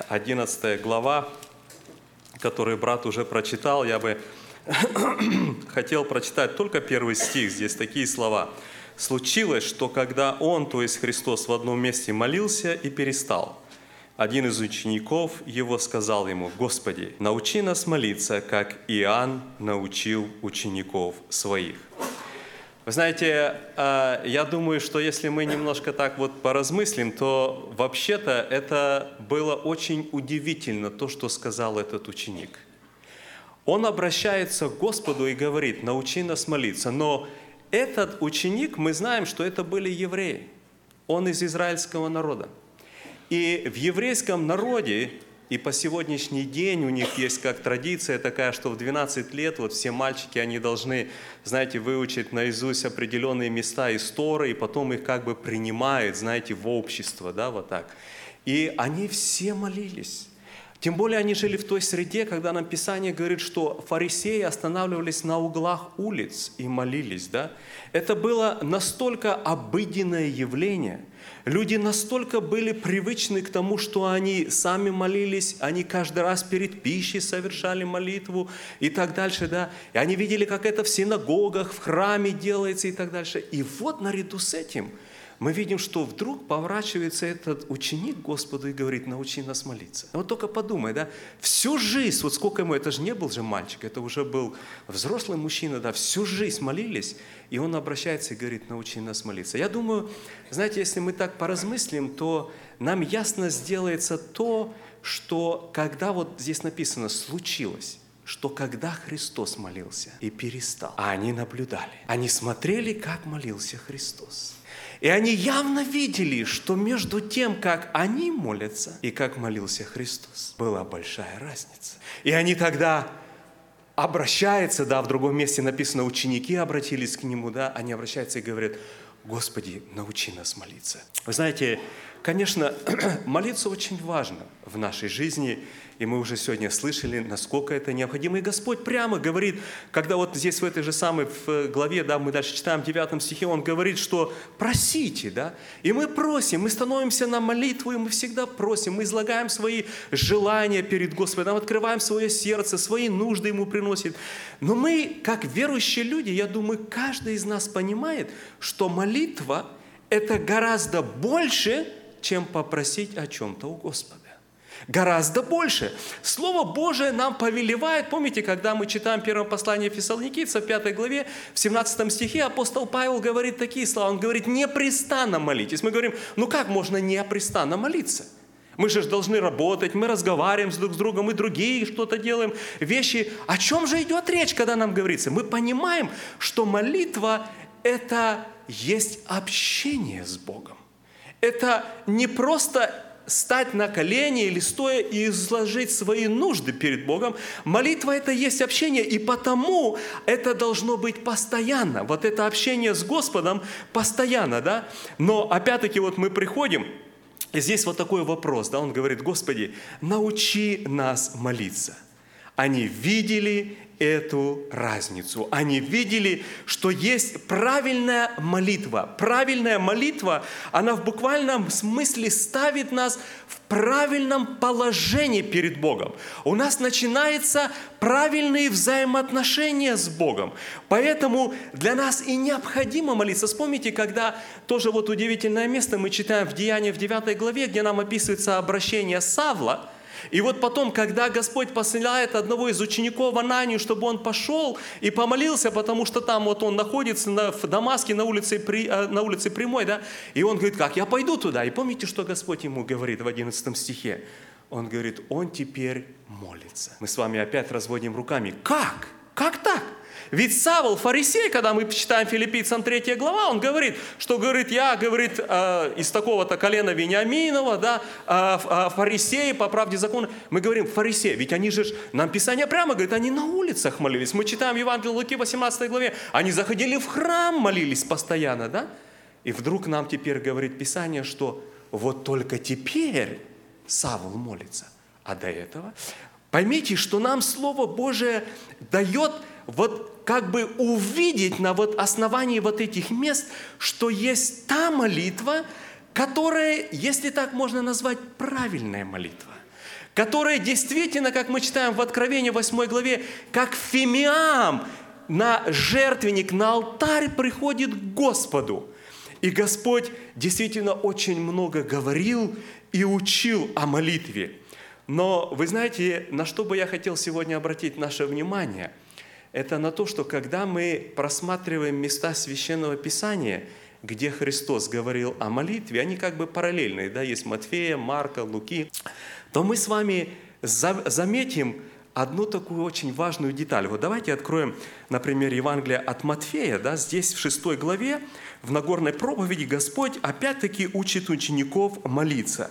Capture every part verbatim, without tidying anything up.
одиннадцатая глава, которую брат уже прочитал. Я бы хотел прочитать только первый стих. Здесь такие слова. «Случилось, что когда он, то есть Христос, в одном месте молился и перестал, один из учеников его сказал ему: „Господи, научи нас молиться, как Иоанн научил учеников своих“». Вы знаете, я думаю, что если мы немножко так вот поразмыслим, то вообще-то это было очень удивительно, то, что сказал этот ученик. Он обращается к Господу и говорит: «Научи нас молиться». Но этот ученик, мы знаем, что это были евреи. Он из израильского народа. И в еврейском народе, и по сегодняшний день у них есть как традиция такая, что в двенадцать лет вот все мальчики, они должны, знаете, выучить наизусть определенные места из Торы, и потом их как бы принимают, знаете, в общество, да, вот так. И они все молились. Тем более они жили в той среде, когда нам Писание говорит, что фарисеи останавливались на углах улиц и молились, да. Это было настолько обыденное явление. Люди настолько были привычны к тому, что они сами молились, они каждый раз перед пищей совершали молитву и так дальше, да. И они видели, как это в синагогах, в храме делается и так дальше. И вот наряду с этим мы видим, что вдруг поворачивается этот ученик к Господу и говорит: «Научи нас молиться». Вот только подумай, да, всю жизнь, вот сколько ему, это же не был же мальчик, это уже был взрослый мужчина, да, всю жизнь молились, и он обращается и говорит: «Научи нас молиться». Я думаю, знаете, если мы так поразмыслим, то нам ясно сделается то, что когда вот здесь написано «случилось», что когда Христос молился и перестал, а они наблюдали, они смотрели, как молился Христос. И они явно видели, что между тем, как они молятся и как молился Христос, была большая разница. И они тогда обращаются, да, в другом месте написано, ученики обратились к Нему, да, они обращаются и говорят: «Господи, научи нас молиться». Вы знаете, конечно, молиться очень важно в нашей жизни, и мы уже сегодня слышали, насколько это необходимо. И Господь прямо говорит, когда вот здесь в этой же самой в главе, да, мы дальше читаем в девятом стихе, Он говорит, что просите, да, и мы просим, мы становимся на молитву, и мы всегда просим, мы излагаем свои желания перед Господом, открываем свое сердце, свои нужды Ему приносим. Но мы, как верующие люди, я думаю, каждый из нас понимает, что молитва – это гораздо больше, чем попросить о чем-то у Господа. Гораздо больше. Слово Божие нам повелевает. Помните, когда мы читаем первое послание Фессалоникийцам в пятой главе, в семнадцатом стихе апостол Павел говорит такие слова. Он говорит: «Непрестанно молитесь». Мы говорим: ну как можно непрестанно молиться? Мы же должны работать, мы разговариваем друг с другом, и другие что-то делаем, вещи. О чем же идет речь, когда нам говорится? Мы понимаем, что молитва – это есть общение с Богом. Это не просто стать на колени или стоя и изложить свои нужды перед Богом. Молитва – это есть общение, и потому это должно быть постоянно. Вот это общение с Господом постоянно, да? Но опять-таки вот мы приходим, и здесь вот такой вопрос, да? Он говорит: «Господи, научи нас молиться». Они видели эту разницу. Они видели, что есть правильная молитва. Правильная молитва, она в буквальном смысле ставит нас в правильном положении перед Богом. У нас начинаются правильные взаимоотношения с Богом. Поэтому для нас и необходимо молиться. Вспомните, когда тоже вот удивительное место мы читаем в Деяниях в девятой главе, где нам описывается обращение Савла. И вот потом, когда Господь посылает одного из учеников Ананию, чтобы он пошел и помолился, потому что там вот он находится на, в Дамаске на улице, на улице Прямой, да, и он говорит: как, я пойду туда. И помните, что Господь ему говорит в одиннадцатом стихе? Он говорит: он теперь молится. Мы с вами опять разводим руками. Как? Как так? Ведь Савл, фарисей, когда мы читаем Филиппийцам третья глава, он говорит, что говорит: я, говорит, э, из такого-то колена Вениаминова, да, э, фарисеи по правде закона. Мы говорим: фарисеи, ведь они же, нам Писание прямо говорит, они на улицах молились. Мы читаем Евангелие Луки в восемнадцатой главе, они заходили в храм, молились постоянно, да? И вдруг нам теперь говорит Писание, что вот только теперь Савл молится, а до этого... Поймите, что нам Слово Божие дает вот как бы увидеть на вот основании вот этих мест, что есть та молитва, которая, если так можно назвать, правильная молитва, которая действительно, как мы читаем в Откровении восьмой главе, как фимиам на жертвенник, на алтарь приходит к Господу. И Господь действительно очень много говорил и учил о молитве. Но вы знаете, на что бы я хотел сегодня обратить наше внимание, это на то, что когда мы просматриваем места Священного Писания, где Христос говорил о молитве, они как бы параллельные, да, есть Матфея, Марка, Луки, то мы с вами заметим одну такую очень важную деталь. Вот давайте откроем, например, Евангелие от Матфея, да, здесь в шестой главе, в Нагорной проповеди Господь опять-таки учит учеников молиться.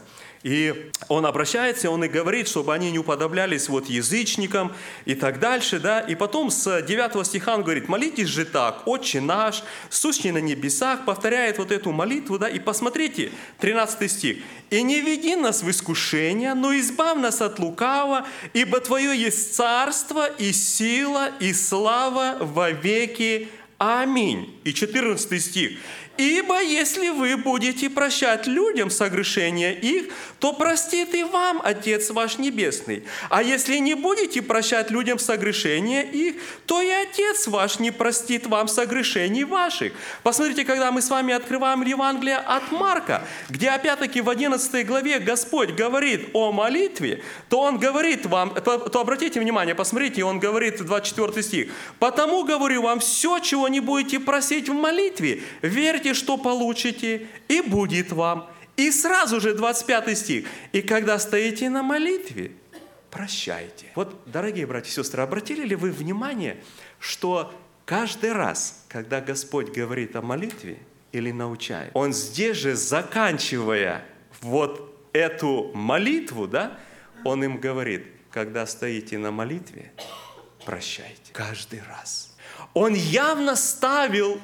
И Он обращается, Он и говорит, чтобы они не уподоблялись вот язычникам и так дальше. Да? И потом с девятого стиха Он говорит: молитесь же так, Отче наш, сущий на небесах, повторяет вот эту молитву. Да? И посмотрите, тринадцатый стих. «И не веди нас в искушение, но избавь нас от лукавого, ибо Твое есть царство и сила и слава во веки. Аминь». И четырнадцатый стих. «Ибо если вы будете прощать людям согрешения их, то простит и вам Отец ваш Небесный. А если не будете прощать людям согрешения их, то и Отец ваш не простит вам согрешений ваших». Посмотрите, когда мы с вами открываем Евангелие от Марка, где опять-таки в одиннадцатой главе Господь говорит о молитве, то Он говорит вам, то обратите внимание, посмотрите, Он говорит, двадцать четвёртый стих: «Потому говорю вам, все, чего не будете просить в молитве, верьте, что получите, и будет вам». И сразу же двадцать пятый стих. «И когда стоите на молитве, прощайте». Вот, дорогие братья и сестры, обратили ли вы внимание, что каждый раз, когда Господь говорит о молитве или научает, Он здесь же, заканчивая вот эту молитву, да, Он им говорит: когда стоите на молитве, прощайте. Каждый раз. Он явно ставил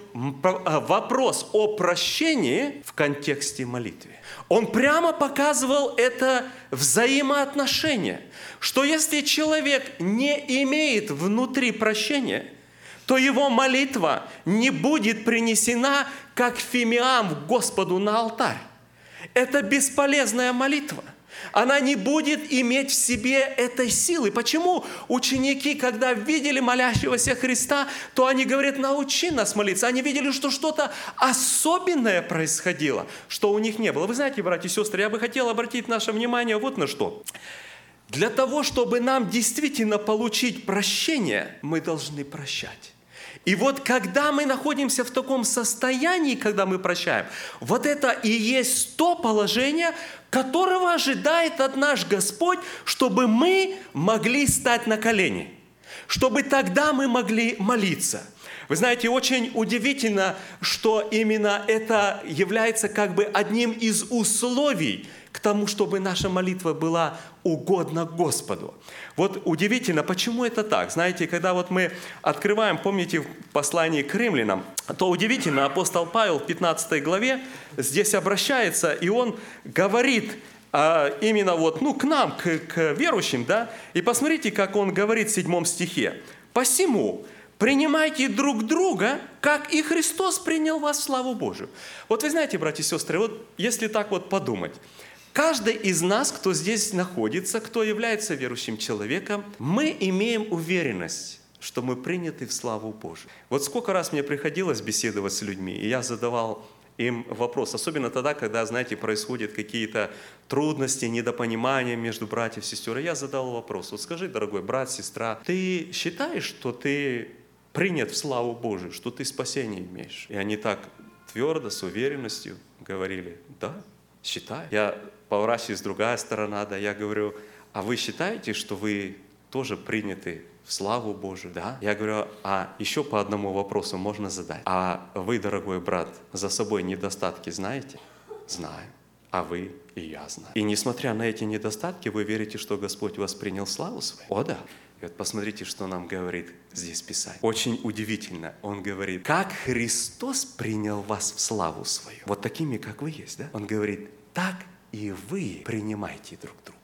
вопрос о прощении в контексте молитвы. Он прямо показывал это взаимоотношение, что если человек не имеет внутри прощения, то его молитва не будет принесена как фимиам к Господу на алтарь. Это бесполезная молитва. Она не будет иметь в себе этой силы. Почему ученики, когда видели молящегося Христа, то они говорят: научи нас молиться. Они видели, что что-то особенное происходило, что у них не было. Вы знаете, братья и сестры, я бы хотел обратить наше внимание вот на что. Для того, чтобы нам действительно получить прощение, мы должны прощать. И вот когда мы находимся в таком состоянии, когда мы прощаем, вот это и есть то положение, которого ожидает от нас Господь, чтобы мы могли стать на колени, чтобы тогда мы могли молиться. Вы знаете, очень удивительно, что именно это является как бы одним из условий к тому, чтобы наша молитва была угодна Господу. Вот удивительно, почему это так? Знаете, когда вот мы открываем, помните, в послании к римлянам, то удивительно, апостол Павел в пятнадцатой главе здесь обращается, и он говорит а, именно вот, ну, к нам, к, к верующим, да, и посмотрите, как он говорит в седьмом стихе. «Посему принимайте друг друга, как и Христос принял вас в славу Божию». Вот вы знаете, братья и сестры, вот если так вот подумать, каждый из нас, кто здесь находится, кто является верующим человеком, мы имеем уверенность, что мы приняты в славу Божию. Вот сколько раз мне приходилось беседовать с людьми, и я задавал им вопрос, особенно тогда, когда, знаете, происходят какие-то трудности, недопонимания между братьями и сестрами. Я задал вопрос: вот скажи, дорогой брат, сестра, ты считаешь, что ты принят в славу Божию, что ты спасение имеешь? И они так твердо, с уверенностью говорили: да, считаю. Я поворачиваюсь, другая сторона, да, я говорю: а вы считаете, что вы тоже приняты в славу Божию? Да. Я говорю: а еще по одному вопросу можно задать. А вы, дорогой брат, за собой недостатки знаете? Знаю. А вы? И я знаю. И несмотря на эти недостатки, вы верите, что Господь вас принял в славу свою? О, да. И вот посмотрите, что нам говорит здесь Писание. Очень удивительно. Он говорит: как Христос принял вас в славу свою. Вот такими, как вы есть, да? Он говорит: так и вы принимайте друг друга.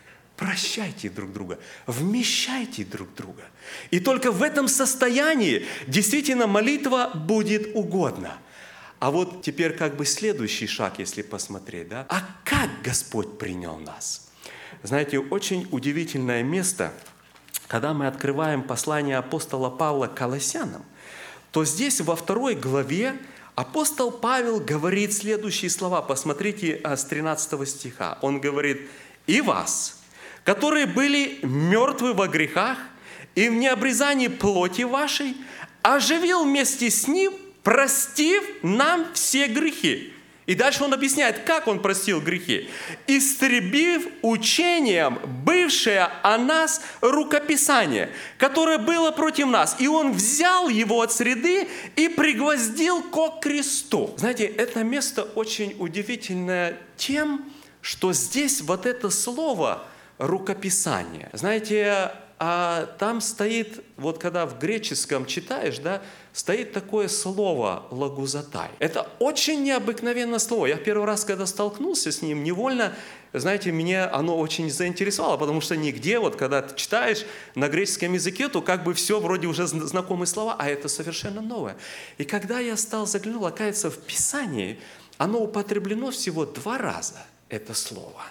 Прощайте друг друга, вмещайте друг друга. И только в этом состоянии действительно молитва будет угодна. А вот теперь как бы следующий шаг, если посмотреть, да? А как Господь принял нас? Знаете, очень удивительное место, когда мы открываем послание апостола Павла к Колоссянам, то здесь во второй главе апостол Павел говорит следующие слова. Посмотрите с тринадцатого стиха. Он говорит: «И вас, которые были мертвы во грехах и в необрезании плоти вашей, оживил вместе с Ним, простив нам все грехи». И дальше он объясняет, как он простил грехи. «Истребив учением бывшее о нас рукописание, которое было против нас, и он взял его от среды и пригвоздил ко кресту». Знаете, это место очень удивительное тем, что здесь вот это слово «рукописание». Знаете, а там стоит, вот когда в греческом читаешь, да, стоит такое слово «лагузатай». Это очень необыкновенное слово. Я первый раз, когда столкнулся с ним, невольно, знаете, меня оно очень заинтересовало, потому что нигде, вот когда ты читаешь на греческом языке, то как бы все вроде уже знакомые слова, а это совершенно новое. И когда я стал заглянул, оказывается, в Писании оно употреблено всего два раза, это слово.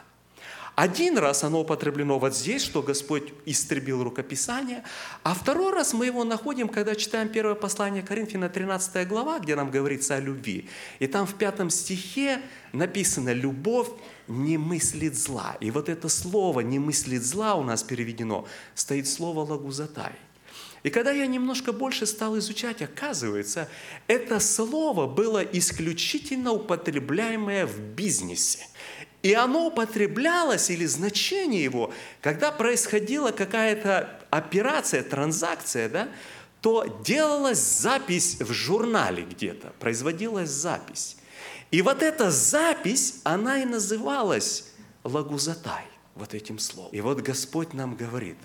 Один раз оно употреблено вот здесь, что Господь истребил рукописание, а второй раз мы его находим, когда читаем первое послание Коринфянам, тринадцатая глава, где нам говорится о любви. И там в пятом стихе написано: «Любовь не мыслит зла». И вот это слово «не мыслит зла» у нас переведено, стоит слово «лагузатай». И когда я немножко больше стал изучать, оказывается, это слово было исключительно употребляемое в бизнесе. И оно употреблялось, или значение его, когда происходила какая-то операция, транзакция, да, то делалась запись в журнале где-то, производилась запись. И вот эта запись, она и называлась лагузатай, вот этим словом. И вот Господь нам говорит,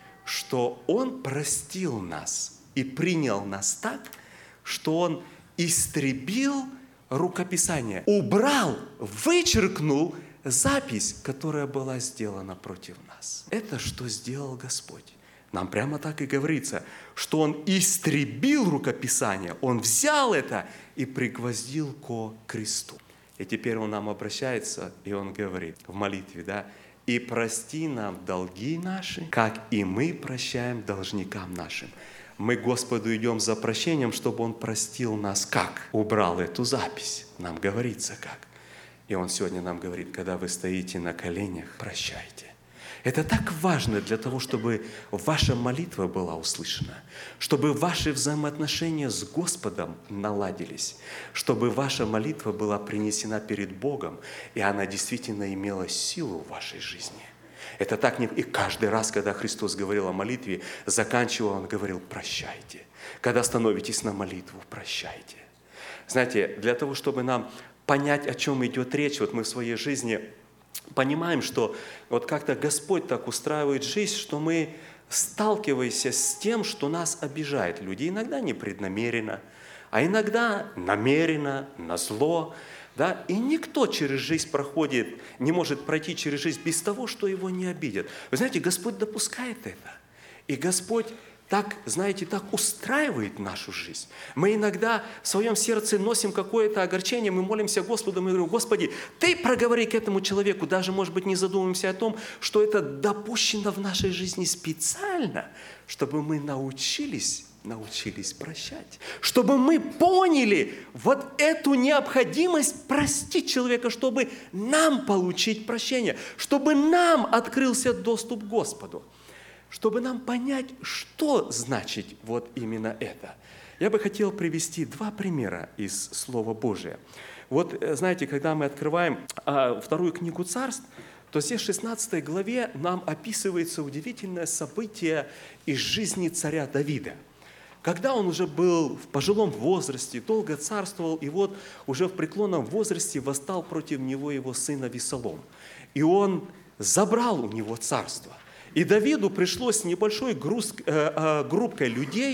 что Он простил нас и принял нас так, что Он истребил рукописание, убрал, вычеркнул запись, которая была сделана против нас. Это что сделал Господь? Нам прямо так и говорится, что Он истребил рукописание, Он взял это и пригвоздил ко кресту. И теперь Он нам обращается, и Он говорит в молитве, да, «И прости нам долги наши, как и мы прощаем должникам нашим». Мы к Господу идем за прощением, чтобы Он простил нас как? Убрал эту запись. Нам говорится как. И Он сегодня нам говорит, когда вы стоите на коленях, прощайте. Это так важно для того, чтобы ваша молитва была услышана, чтобы ваши взаимоотношения с Господом наладились, чтобы ваша молитва была принесена перед Богом, и она действительно имела силу в вашей жизни. Это так не... И каждый раз, когда Христос говорил о молитве, заканчивал, Он говорил: прощайте. Когда становитесь на молитву, прощайте. Знаете, для того, чтобы нам понять, о чем идет речь, вот мы в своей жизни понимаем, что вот как-то Господь так устраивает жизнь, что мы сталкиваемся с тем, что нас обижает люди. Иногда непреднамеренно, а иногда намеренно, назло. Да? И никто через жизнь проходит, не может пройти через жизнь без того, что его не обидят. Вы знаете, Господь допускает это. И Господь так, знаете, так устраивает нашу жизнь. Мы иногда в своем сердце носим какое-то огорчение, мы молимся Господу, мы говорим: Господи, Ты проговори к этому человеку, даже, может быть, не задумываемся о том, что это допущено в нашей жизни специально, чтобы мы научились научились прощать. Чтобы мы поняли вот эту необходимость простить человека, чтобы нам получить прощение, чтобы нам открылся доступ к Господу, чтобы нам понять, что значит вот именно это. Я бы хотел привести два примера из Слова Божия. Вот, знаете, когда мы открываем а, вторую книгу Царств, то здесь в шестнадцатой главе нам описывается удивительное событие из жизни царя Давида. Когда он уже был в пожилом возрасте, долго царствовал, и вот уже в преклонном возрасте восстал против него его сын Авессалом. И он забрал у него царство. И Давиду пришлось с небольшой груз, э, э, группкой людей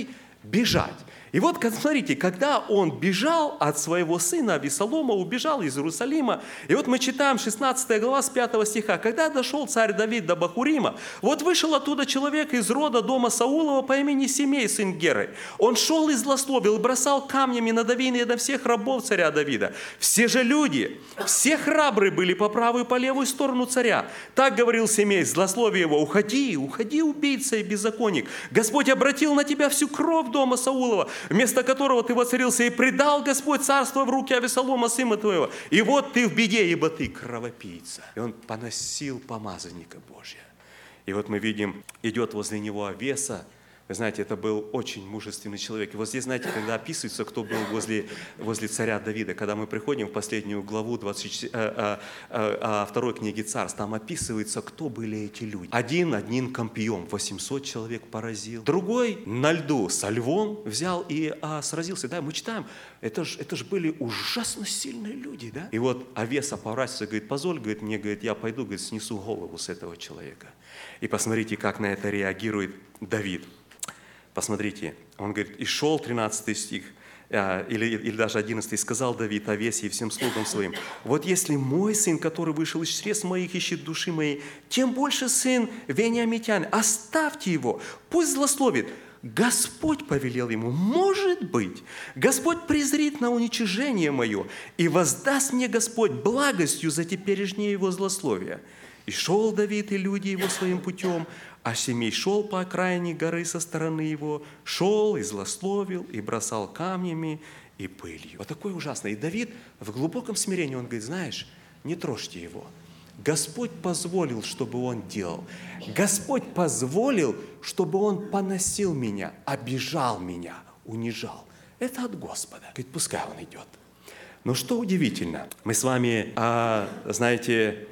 бежать. И вот, смотрите, когда он бежал от своего сына Авесолома, убежал из Иерусалима, и вот мы читаем шестнадцатая глава с пятого стиха, когда дошел царь Давид до Бахурима, вот вышел оттуда человек из рода дома Саулова по имени Семей, сын Геры. Он шел и злословил, бросал камнями на Давида и на всех рабов царя Давида. Все же люди, все храбрые были по правую и по левую сторону царя. Так говорил Семей, злословие его: уходи, уходи, убийца и беззаконник. Господь обратил на тебя всю кровь дома Саулова, вместо которого ты воцарился, и предал Господь царство в руки Авесолома, сына твоего. И вот ты в беде, ибо ты кровопийца. И он поносил помазанника Божия. И вот мы видим, идет возле него Авеса. Вы знаете, это был очень мужественный человек. И вот здесь, знаете, когда описывается, кто был возле, возле царя Давида, когда мы приходим в последнюю главу двадцать, а, а, а, второй книги Царств, там описывается, кто были эти люди. Один одним копьем восемьсот человек поразил. Другой на льду со львом взял и а, сразился. Да, мы читаем, это же это ж были ужасно сильные люди. Да? И вот Авеса поворачивается, говорит: позволь, говорит, мне, говорит, я пойду, говорит, снесу голову с этого человека. И посмотрите, как на это реагирует Давид. Посмотрите, он говорит, и шел, тринадцатый стих, или, или даже одиннадцатый, сказал Давид Авесе и всем слугам своим: вот если мой сын, который вышел из чресл моих, ищет души моей, тем больше сын Вениамитян, оставьте его, пусть злословит. Господь повелел ему, может быть, Господь презрит на уничижение мое, и воздаст мне Господь благостью за теперешнее его злословие. И шел Давид и люди его своим путем, а Семей шел по окраине горы со стороны его, шел и злословил, и бросал камнями и пылью. Вот такое ужасное. И Давид в глубоком смирении, он говорит: знаешь, не трожьте его. Господь позволил, чтобы он делал. Господь позволил, чтобы он поносил меня, обижал меня, унижал. Это от Господа. Говорит, пускай он идет. Но что удивительно, мы с вами, а, знаете,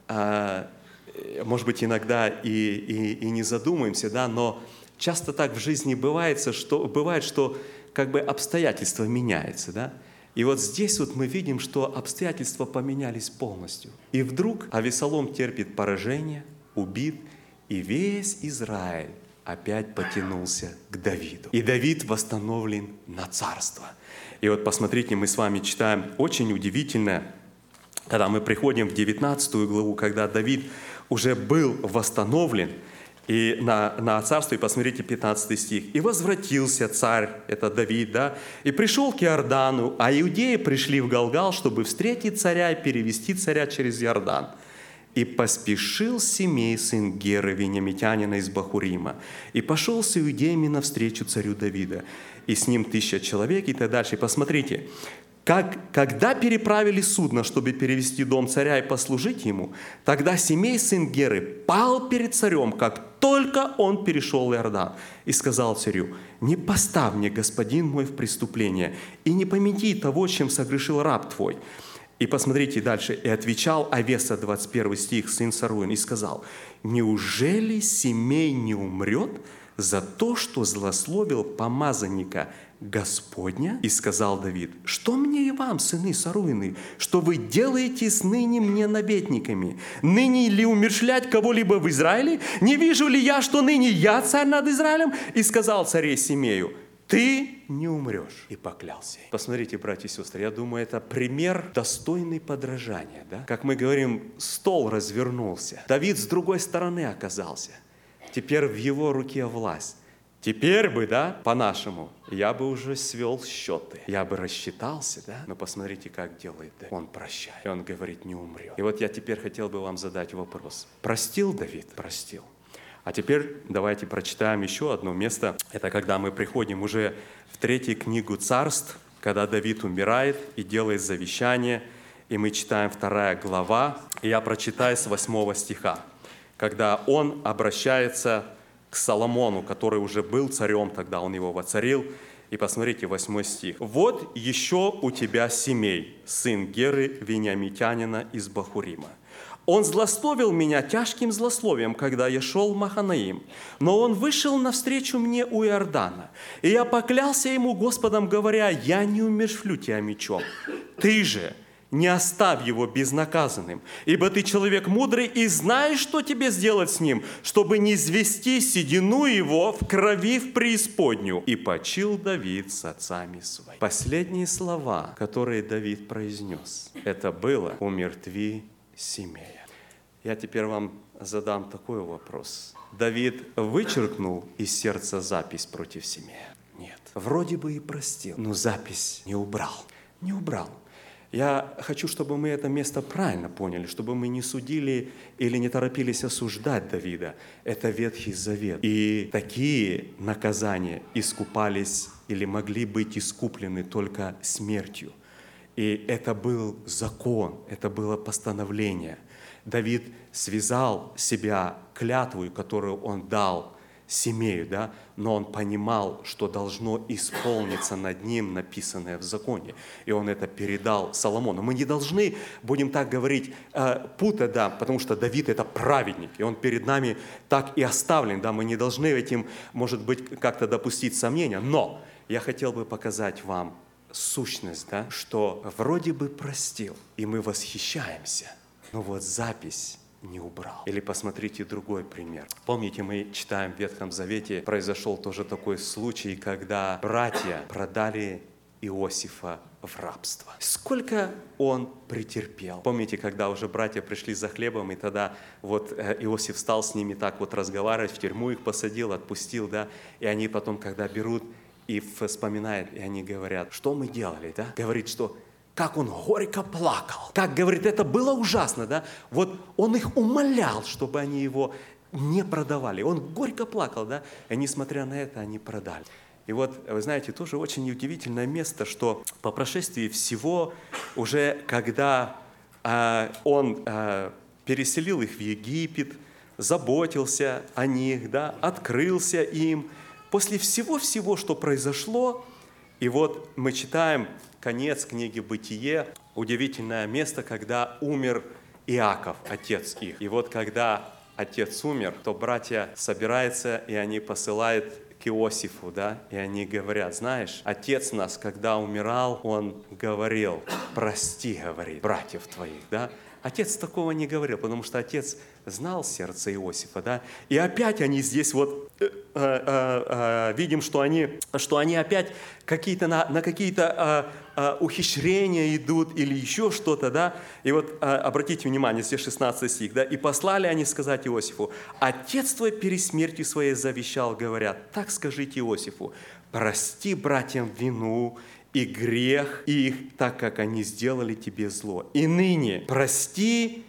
а, может быть, иногда и, и, и не задумаемся, да, но часто так в жизни бывает, что, бывает, что как бы обстоятельства меняются, да. И вот здесь вот мы видим, что обстоятельства поменялись полностью. И вдруг Авесолом терпит поражение, убит, и весь Израиль опять потянулся к Давиду. И Давид восстановлен на царство. И вот посмотрите, мы с вами читаем очень удивительное, когда мы приходим в девятнадцатую главу, когда Давид уже был восстановлен и на, на царство, и посмотрите пятнадцатый стих. «И возвратился царь», это Давид, да, «и пришел к Иордану, а иудеи пришли в Галгал, чтобы встретить царя и перевести царя через Иордан. И поспешил Семей, сын Геры, вениамитянина из Бахурима, и пошел с иудеями навстречу царю Давида, и с ним тысяча человек», и так дальше. И посмотрите, Как, когда переправили судно, чтобы перевести дом царя и послужить ему, тогда Семей, сын Геры, пал перед царем, как только он перешел Иордан, и сказал царю: «Не поставь мне, господин мой, в преступление, и не помети того, чем согрешил раб твой». И посмотрите дальше. «И отвечал Авеса», двадцать первый стих, сын Саруин, и сказал: «Неужели Семей не умрет за то, что злословил помазанника Господня?» И сказал Давид: «Что мне и вам, сыны Саруины, что вы делаете с ныне мне наветниками? Ныне ли умерщвлять кого-либо в Израиле? Не вижу ли я, что ныне я царь над Израилем?» И сказал царей Семею: «Ты не умрешь». И поклялся. Посмотрите, братья и сестры, я думаю, это пример достойный подражания. Да? Как мы говорим, стол развернулся. Давид с другой стороны оказался. Теперь в его руке власть. Теперь бы, да, по-нашему, я бы уже свел счеты, я бы рассчитался, да, но посмотрите, как делает Давид. Он прощает, и он говорит: не умрет. И вот я теперь хотел бы вам задать вопрос. Простил Давид? Простил. А теперь давайте прочитаем еще одно место. Это когда мы приходим уже в третью книгу Царств, когда Давид умирает и делает завещание, и мы читаем вторая глава, и я прочитаю с восьмого стиха, когда он обращается к Соломону, который уже был царем, тогда он его воцарил. И посмотрите, восьмой стих. «Вот еще у тебя Семей, сын Геры, вениамитянина из Бахурима. Он злословил меня тяжким злословием, когда я шел в Маханаим, но он вышел навстречу мне у Иордана. И я поклялся ему Господом, говоря: я не умерщвлю тебя мечом. Ты же не оставь его безнаказанным, ибо ты человек мудрый и знаешь, что тебе сделать с ним, чтобы не извести седину его в крови в преисподнюю. И почил Давид с отцами своими». Последние слова, которые Давид произнес, это было: «Умертви Симея». Я теперь вам задам такой вопрос. Давид вычеркнул из сердца запись против Симея? Нет. Вроде бы и простил, но запись не убрал. Не убрал. Я хочу, чтобы мы это место правильно поняли, чтобы мы не судили или не торопились осуждать Давида. Это Ветхий Завет. И такие наказания искупались или могли быть искуплены только смертью. И это был закон, это было постановление. Давид связал себя клятвой, которую он дал Симею, да? Но он понимал, что должно исполниться над ним написанное в законе. И он это передал Соломону. Мы не должны, будем так говорить, путать, да, потому что Давид – это праведник, и он перед нами так и оставлен. Да? Мы не должны этим, может быть, как-то допустить сомнения. Но я хотел бы показать вам сущность, да, что вроде бы простил, и мы восхищаемся, но вот запись не убрал. Или посмотрите другой пример. Помните, мы читаем в Ветхом Завете, произошел тоже такой случай, когда братья продали Иосифа в рабство. Сколько он претерпел. Помните, когда уже братья пришли за хлебом, и тогда вот Иосиф стал с ними так вот разговаривать, в тюрьму их посадил, отпустил, да, и они потом, когда берут и вспоминают, и они говорят: что мы делали, да? Говорит, что как он горько плакал. Как, говорит, это было ужасно, да? Вот он их умолял, чтобы они его не продавали. Он горько плакал, да? И несмотря на это, они продали. И вот, вы знаете, тоже очень удивительное место, что по прошествии всего, уже когда э, он э, переселил их в Египет, заботился о них, да, открылся им, после всего-всего, что произошло, и вот мы читаем конец книги «Бытие», удивительное место, когда умер Иаков, отец их. И вот когда отец умер, то братья собираются, и они посылают к Иосифу, да, и они говорят: знаешь, отец нас, когда умирал, он говорил: прости, говорит, братьев твоих, да. Отец такого не говорил, потому что отец знал сердце Иосифа, да. И опять они здесь вот э, э, э, видим, что они, что они опять какие-то на, на какие-то э, э, ухищрения идут или еще что-то, да. И вот э, обратите внимание, здесь шестнадцатый стих, да. И послали они сказать Иосифу: отец твой перед смертью своей завещал, говорят, так скажите Иосифу: прости братьям вину и грех их, так как они сделали тебе зло. И ныне прости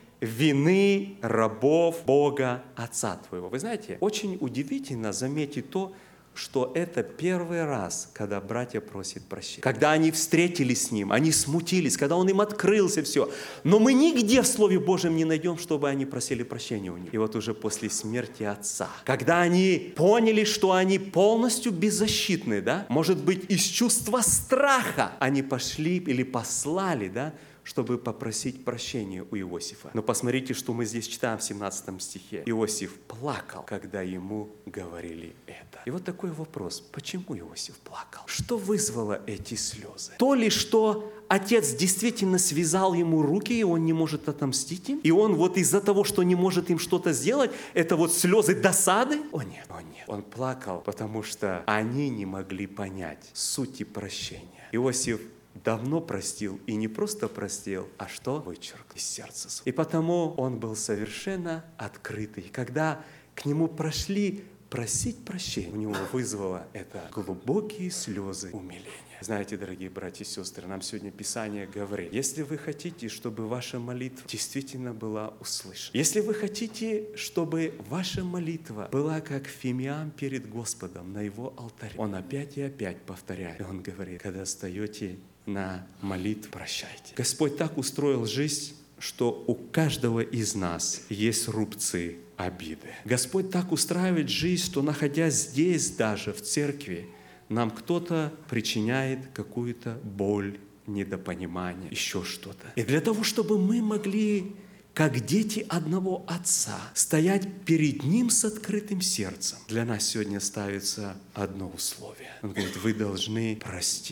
вины рабов Бога Отца твоего. Вы знаете, очень удивительно заметить то, что это первый раз, когда братья просят прощения. Когда они встретились с Ним, они смутились, когда Он им открылся, все. Но мы нигде в Слове Божьем не найдем, чтобы они просили прощения у них. И вот уже после смерти Отца, когда они поняли, что они полностью беззащитны, да, может быть, из чувства страха они пошли или послали, да, чтобы попросить прощения у Иосифа. Но посмотрите, что мы здесь читаем в семнадцатом стихе. Иосиф плакал, когда ему говорили это. И вот такой вопрос: почему Иосиф плакал? Что вызвало эти слезы? То ли, что отец действительно связал ему руки, и он не может отомстить им? И он вот из-за того, что не может им что-то сделать, это вот слезы досады? О нет, о нет. Он плакал, потому что они не могли понять сути прощения. Иосиф давно простил, и не просто простил, а что? Вычеркнул из сердца своего. И потому он был совершенно открытый. Когда к нему прошли просить прощения, у него вызвало это глубокие слезы умиления. Знаете, дорогие братья и сестры, нам сегодня Писание говорит: если вы хотите, чтобы ваша молитва действительно была услышана, если вы хотите, чтобы ваша молитва была как фимиам перед Господом на Его алтаре, Он опять и опять повторяет. И Он говорит: когда встаете на молитву, прощайте. Господь так устроил жизнь, что у каждого из нас есть рубцы обиды. Господь так устраивает жизнь, что, находясь здесь даже, в церкви, нам кто-то причиняет какую-то боль, недопонимание, еще что-то. И для того, чтобы мы могли, как дети одного Отца, стоять перед Ним с открытым сердцем, для нас сегодня ставится одно условие. Он говорит: вы должны простить.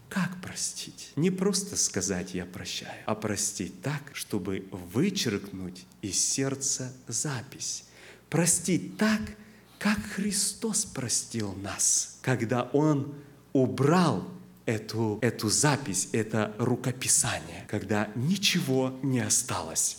Как простить? Не просто сказать «я прощаю», а простить так, чтобы вычеркнуть из сердца запись. Простить так, как Христос простил нас, когда Он убрал эту, эту запись, это рукописание, когда ничего не осталось.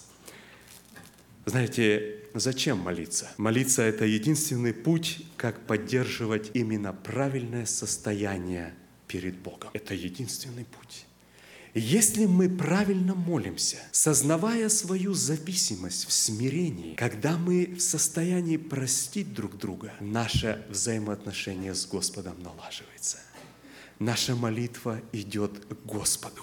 Знаете, зачем молиться? Молиться – это единственный путь, как поддерживать именно правильное состояние перед Богом. Это единственный путь. Если мы правильно молимся, сознавая свою зависимость в смирении, когда мы в состоянии простить друг друга, наше взаимоотношение с Господом налаживается. Наша молитва идет к Господу.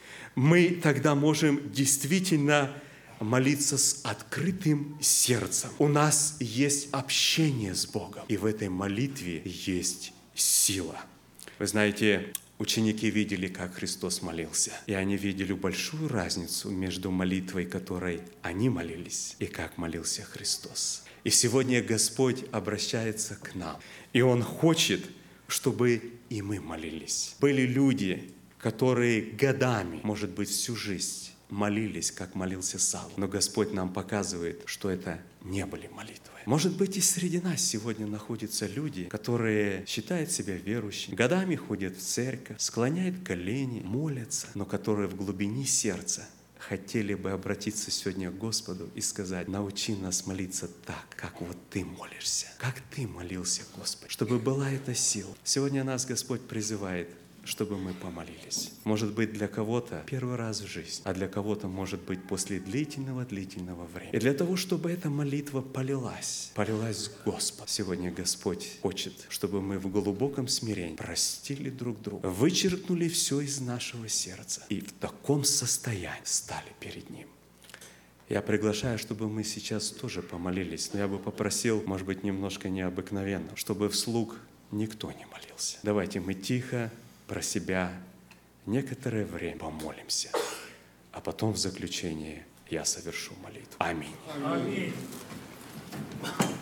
Мы тогда можем действительно молиться с открытым сердцем. У нас есть общение с Богом, и в этой молитве есть сила. Вы знаете, ученики видели, как Христос молился, и они видели большую разницу между молитвой, которой они молились, и как молился Христос. И сегодня Господь обращается к нам, и Он хочет, чтобы и мы молились. Были люди, которые годами, может быть, всю жизнь молились, как молился Савл. Но Господь нам показывает, что это не были молитвы. Может быть, и среди нас сегодня находятся люди, которые считают себя верующими, годами ходят в церковь, склоняют колени, молятся, но которые в глубине сердца хотели бы обратиться сегодня к Господу и сказать: научи нас молиться так, как вот Ты молишься, как Ты молился, Господь, чтобы была эта сила. Сегодня нас Господь призывает, чтобы мы помолились. Может быть, для кого-то первый раз в жизни, а для кого-то, может быть, после длительного-длительного времени. И для того, чтобы эта молитва полилась, полилась к Господу, сегодня Господь хочет, чтобы мы в глубоком смирении простили друг друга, вычеркнули все из нашего сердца и в таком состоянии стали перед Ним. Я приглашаю, чтобы мы сейчас тоже помолились, но я бы попросил, может быть, немножко необыкновенно, чтобы вслух никто не молился. Давайте мы тихо про себя некоторое время помолимся, а потом в заключение я совершу молитву. Аминь. Аминь.